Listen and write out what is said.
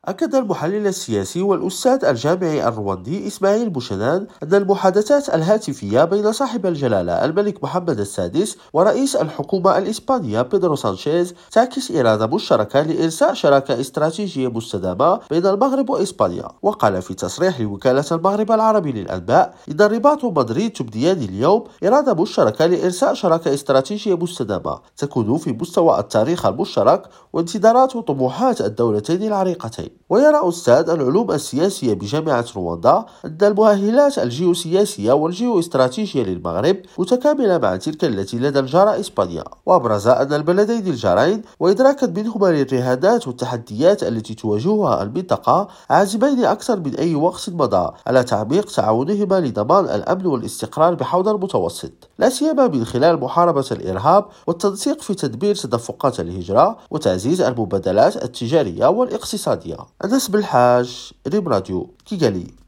أكد المحلل السياسي والأستاذ الجامعي الرواندي إسماعيل بوشنان أن المحادثات الهاتفية بين صاحب الجلالة الملك محمد السادس ورئيس الحكومة الإسبانية بيدرو سانشيز تعكس إرادة مشتركة لإرساء شراكة استراتيجية مستدامة بين المغرب وإسبانيا. وقال في تصريح لوكالة المغرب العربي للأنباء إن الرباط ومدريد تبديان اليوم إرادة مشتركة لإرساء شراكة استراتيجية مستدامة تكون في مستوى التاريخ المشترك وانتظارات وطموحات الدولتين العريقتين. ويرى أستاذ العلوم السياسية بجامعة رواندا أن المؤهلات الجيوسياسية والجيوستراتيجية للمغرب متكاملة مع تلك التي لدى الجارة إسبانيا. وأبرز أن البلدين الجارين وإدراكا منهما للرهانات والتحديات التي تواجهها المنطقة عازمين أكثر من أي وقت مضى على تعميق تعاونهما لضمان الأمن والاستقرار بحوض المتوسط، لا سيما من خلال محاربة الإرهاب والتنسيق في تدبير تدفقات الهجرة وتعزيز المبادلات التجارية والاقتصادية. أنس بالحاج، ريم راديو، كيغالي.